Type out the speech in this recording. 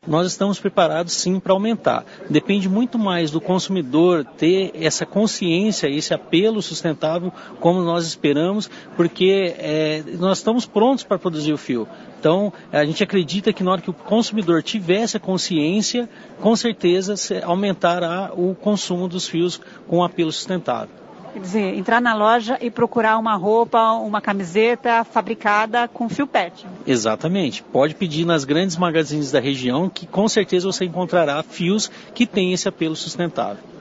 Nós estamos preparados sim para aumentar. Depende muito mais do consumidor ter essa consciência, esse apelo sustentável como nós esperamos, porque nós estamos prontos para produzir o fio. Então, a gente acredita que na hora que o consumidor tiver essa consciência, com certeza aumentará o consumo dos fios com apelo sustentável. Quer dizer, entrar na loja e procurar uma roupa, uma camiseta fabricada com fio PET. Exatamente. Pode pedir nas grandes magazines da região que com certeza você encontrará fios que têm esse apelo sustentável.